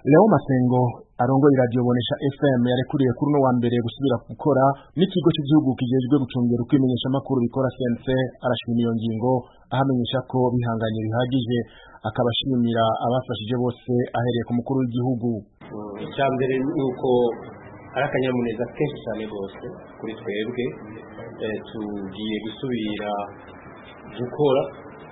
Leo Masengo arongoye radio Bonesha FM yarekuriye kuri no wa mbere gusubira gukora n'ikigo cy'igihugu kijejwe gucungera ukwimenyesha makuru bikora CNC arashimira iyo ngingo ahamenyesha ko bihanganye bihagije akabashimira abafashije bose ahereye ku mukuru w'igihugu. Icyambere nuko arakanyamuneza kenshi cyane rwose kuri twebwe tugiye gusubira gukora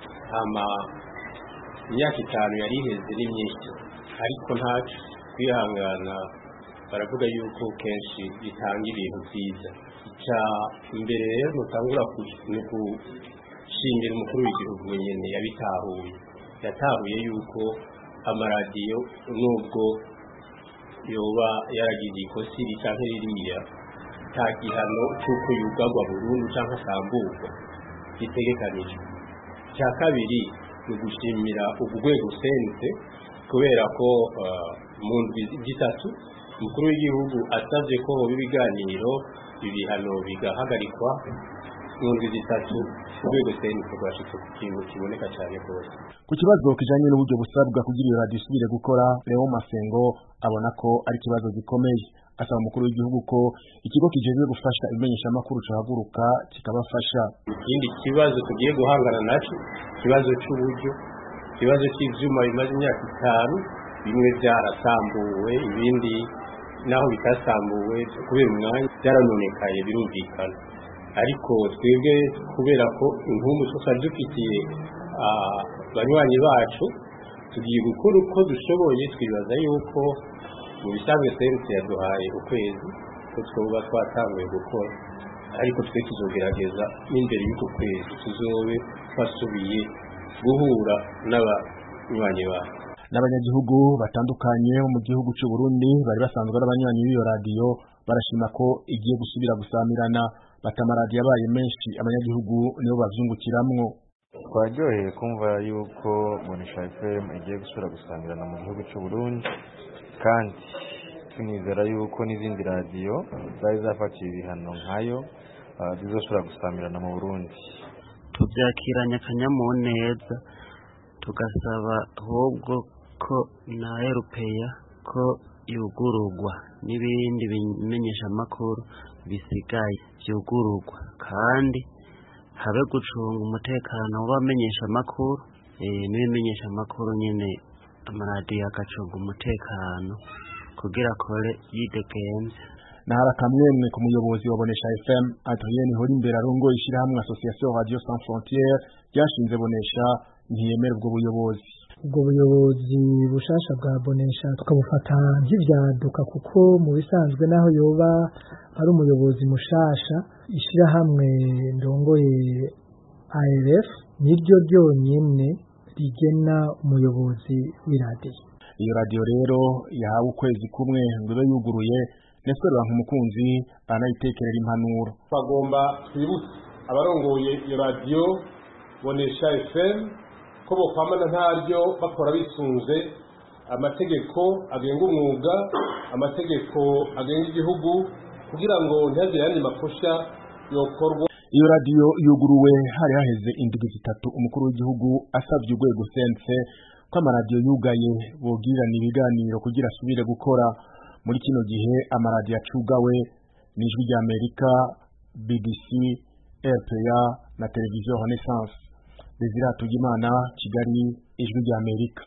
imyaka 5 yari iheze ni myinshi ariko ntacu kwihangana baravuga yuko kenshi bitanga ibintu byiza. Icya imbere rero mutangura gushimira umukuru w'igihugu nyene yatahuye yuko amaradiyo nubwo yoba yaragize ikosi canke ririya nta gihano cy'uko yugagwa burundu canke asamburwa gitegekanijwe. Icya kabiri ni gushimira urwego sense kubera ko mu ndwi zitatu umukuru w'igihugu asavye ko hoba ibiganiro ibihano bigahagarikwa mu ndwi zitatu urwego sense rwashitse ku kintu kiboneka cyane rwose. Ku kibazo kijanye n'uburyo busabwa kugira iyo radio isubire gukora, Leo Masengo abona ko ari kibazo gikomeye. Asaba umukuru w'igihugu ko ikigo kijejwe gufasha imenyesha makuru cahaguruka kikabafasha. Ikindi kibazo tugiye guhangana naco kibazo cy'uburyo, kibazo cy'ivyuma bimaze imyaka 5 bimwe byarasambuwe ibindi naho bitasambuwe kubera umwanya byaranonekaye birumvikana. Ariko twebwe kubera ko inkumbu twari dufitiye banywanyi bacu tugiye gukora uko dushoboye twibaza yuko mu bisanzwe sense yaduhaye ukwezi ko twoba twatanguye gukora ariko twe tuzogerageza n'imbere y'uko kwezi tuzobe twasubiye guhura n'abanywanyi bacu. N'abanyagihugu batandukanye mu gihugu cy'u Burundi bari basanzwe n'abanywanyi b'iyo radio barashima ko igiye gusubira gusamirana batamaradiyo abaye menshi abanyagihugu nibo bavyungukiramwo. Twaryoheye kumva yuko Bonesha FM igiye gusubira gusamirana mu gihugu cy'u Burundi kandi tunizera yuko n'izindi radio zari zafatiye ibihano nkayo zizosubira gusamirana mu Burundi. Tubyakiranye akanyamuneza tugasaba ahubwo ko na Europeya ko yugururwa n'ibindi bimenyesha makuru bisigaye byugururwa kandi habe gucunga umutekano w'abamenyesha makuru n'ibimenyesha makuru nyene amaradiyo agacunga umutekano kugira kore yidegenze. Nahara kamwemwe ku muyobozi wa Bonesha FM Adrien Horimbere arongoye ishirahamwe Association Radio Sans Frontières ryashinze Bonesha ntiyemera ubwo buyobozi. Ubwo buyobozi bushasha bwa Bonesha tukabufata nk'ivyaduka kuko mu bisanzwe naho yoba ari umuyobozi mushasha ishirahamwe ndongoye ARF niryo ryonyene rigena umuyobozi w'iradiyo. Iyo radio rero yahawe ukwezi kumwe ngo ibe yuguruye nesero nk'umukunzi anayitekerera impanuro. Bagomba twibutse abarongoye iyo radio Bonesha FM ko bokwamana ntaryo bakora bisunze amategeko agenga umwuga, amategeko agenga igihugu kugira ngo ntihagire yandi makosha yokorwa. Iyo radio yuguruwe hari haheze indwi zitatu umukuru w'igihugu asavye urwego sense ko amaradiyo yugaye bogirana ibiganiro kugira asubire gukora. Muri kino gihe amaradiyo acugawe n'Ijwi ry'Amerika, BBC, RPA na televiziyo Renaissance. Desire Hatugimana, Kigali, Ijwi ry'Amerika.